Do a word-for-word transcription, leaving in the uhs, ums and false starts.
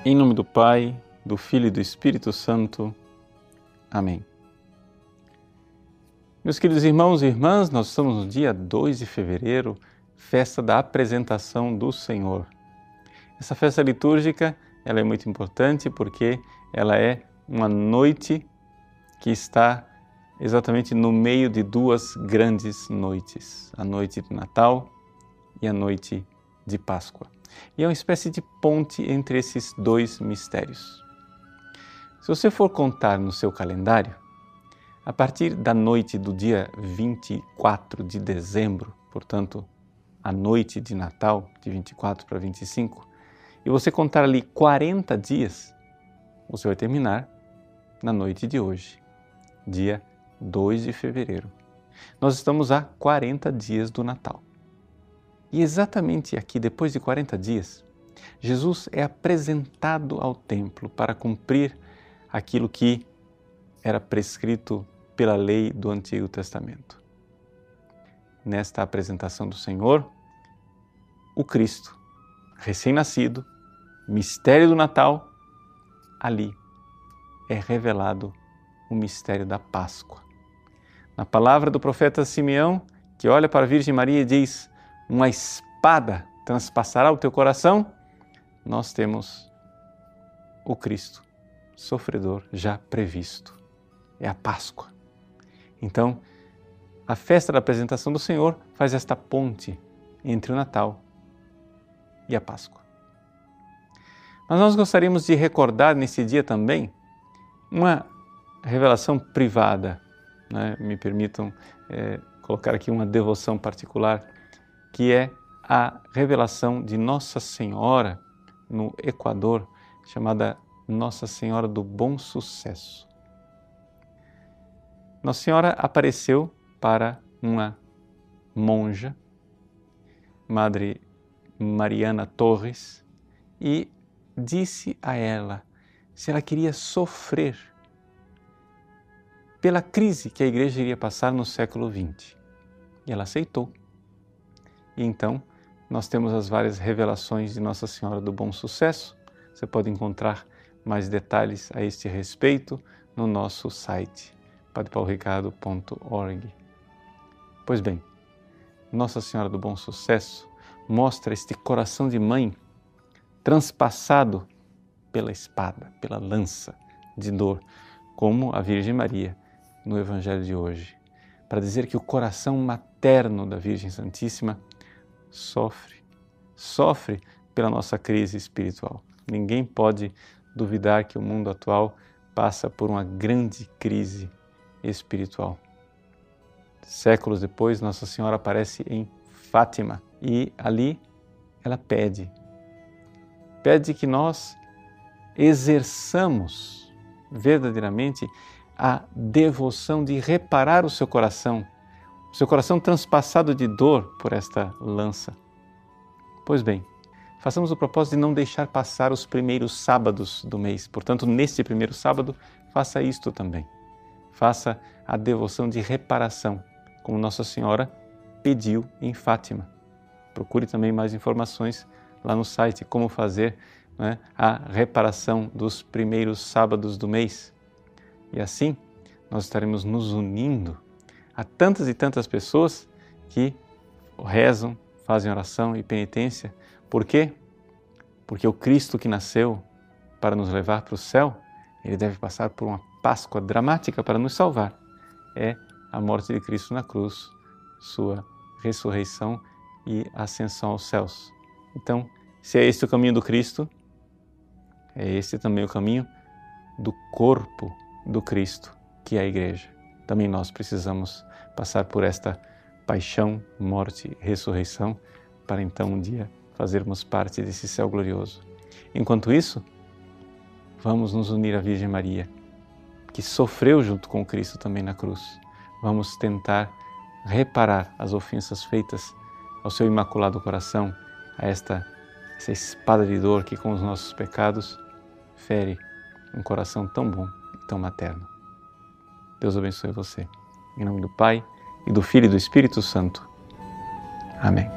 Em nome do Pai, do Filho e do Espírito Santo. Amém. Meus queridos irmãos e irmãs, nós estamos no dia dois de fevereiro, festa da apresentação do Senhor. Essa festa litúrgica, ela é muito importante porque ela é uma noite que está exatamente no meio de duas grandes noites, a noite de Natal e a noite de Páscoa. E é uma espécie de ponte entre esses dois mistérios. Se você for contar no seu calendário, a partir da noite do dia vinte e quatro de dezembro, portanto, a noite de Natal, de vinte e quatro para vinte e cinco, e você contar ali quarenta dias, você vai terminar na noite de hoje, dia dois de fevereiro. Nós estamos a quarenta dias do Natal. E exatamente aqui, depois de quarenta dias, Jesus é apresentado ao templo para cumprir aquilo que era prescrito pela lei do Antigo Testamento. Nesta apresentação do Senhor, o Cristo, recém-nascido, mistério do Natal, ali é revelado o mistério da Páscoa. Na palavra do profeta Simeão, que olha para a Virgem Maria e diz: uma espada transpassará o teu coração, nós temos o Cristo sofredor já previsto. É a Páscoa. Então, a festa da apresentação do Senhor faz esta ponte entre o Natal e a Páscoa. Mas nós gostaríamos de recordar nesse dia também uma revelação privada, né? Me permitam é, colocar aqui uma devoção particular, que é a revelação de Nossa Senhora no Equador, chamada Nossa Senhora do Bom Sucesso. Nossa Senhora apareceu para uma monja, Madre Mariana Torres, e disse a ela se ela queria sofrer pela crise que a Igreja iria passar no século vinte. E ela aceitou. E então, nós temos as várias revelações de Nossa Senhora do Bom Sucesso. Você pode encontrar mais detalhes a este respeito no nosso site, padre paulo ricardo ponto org. Pois bem, Nossa Senhora do Bom Sucesso mostra este coração de mãe transpassado pela espada, pela lança de dor, como a Virgem Maria no Evangelho de hoje, para dizer que o coração materno da Virgem Santíssima sofre, sofre pela nossa crise espiritual. Ninguém pode duvidar que o mundo atual passa por uma grande crise espiritual. Séculos depois, Nossa Senhora aparece em Fátima e ali ela pede, pede que nós exerçamos verdadeiramente a devoção de reparar o seu coração, o seu coração transpassado de dor por esta lança. Pois bem, façamos o propósito de não deixar passar os primeiros sábados do mês. Portanto, neste primeiro sábado, faça isto também. Faça a devoção de reparação, como Nossa Senhora pediu em Fátima. Procure também mais informações lá no site, como fazer, né, a reparação dos primeiros sábados do mês. E assim, nós estaremos nos unindo a tantas e tantas pessoas que rezam, fazem oração e penitência. Por quê? Porque o Cristo que nasceu para nos levar para o céu, ele deve passar por uma Páscoa dramática para nos salvar. É a morte de Cristo na cruz, sua ressurreição e ascensão aos céus. Então, se é este o caminho do Cristo, é este também o caminho do corpo do Cristo, que é a Igreja. Também nós precisamos passar por esta paixão, morte e ressurreição para então um dia fazermos parte desse céu glorioso. Enquanto isso, vamos nos unir à Virgem Maria, que sofreu junto com Cristo também na cruz. Vamos tentar reparar as ofensas feitas ao seu imaculado coração, a esta essa espada de dor que com os nossos pecados fere um coração tão bom e tão materno. Deus abençoe você. Em nome do Pai, e do Filho e do Espírito Santo. Amém.